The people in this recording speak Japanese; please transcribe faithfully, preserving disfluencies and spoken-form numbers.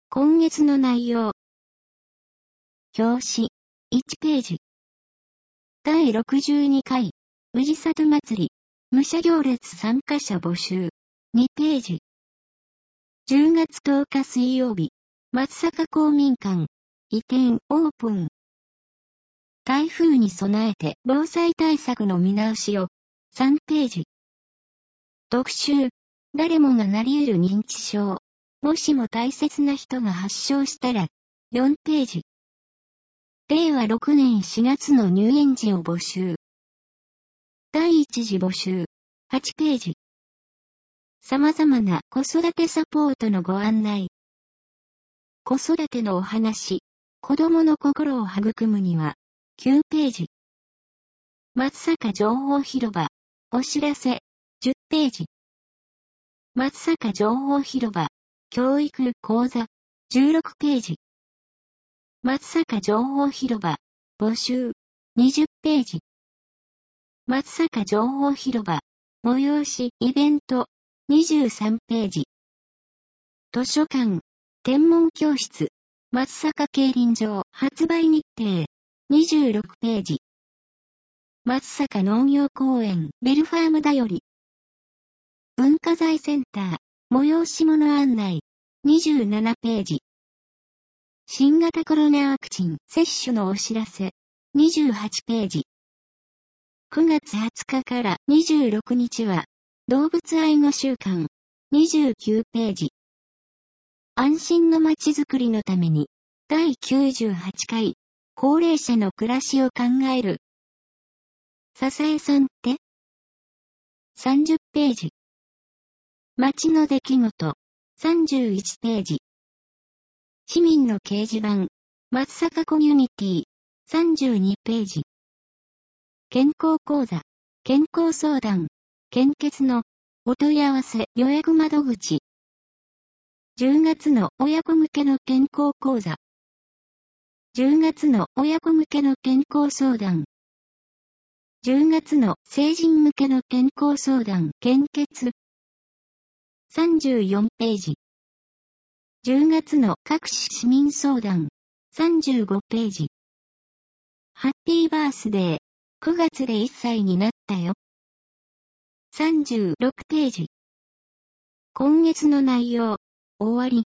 今月の内容。表紙、いちページ。だいろくじゅうにかい、宇治里祭り、武者行列参加者募集、にページ。じゅうがつとおか水曜日、松阪公民館、移転オープン。台風に備えて防災対策の見直しを、さんページ。特集、誰もがなり得る認知症。もしも大切な人が発症したら、よんページ。れいわろくねんしがつの入園時を募集。だいいち次募集、はちページ。様々な子育てサポートのご案内。子育てのお話、子供の心を育むには、きゅうページ。松阪情報広場、お知らせ、じゅっページ。松阪情報広場、教育講座、じゅうろくページ。松阪情報広場、募集、にじゅっページ。松阪情報広場、催しイベント、にじゅうさんページ。図書館、天文教室、松阪競輪場発売日程、にじゅうろくページ。松阪農業公園ベルファームだより。文化財センター、催し物案内、にじゅうななページ。新型コロナワクチン接種のお知らせ、にじゅうはちページ。くがつはつかからにじゅうろくにちは、動物愛護週間、にじゅうきゅうページ。安心のまちづくりのために、だいきゅうじゅうはちかい、高齢者の暮らしを考える。笹江さんって?さんじゅっページ。街の出来事、さんじゅういちページ。市民の掲示板、松阪コミュニティ、さんじゅうにページ。健康講座、健康相談、献血のお問い合わせ予約窓口。じゅうがつの親子向けの健康講座。じゅうがつの親子向けの健康相談。じゅうがつの成人向けの健康相談、献血。さんじゅうよんページ。じゅうがつの各種市民相談、さんじゅうごページ。ハッピーバースデー、くがつでいっさいになったよ。さんじゅうろくページ。今月の内容、終わり。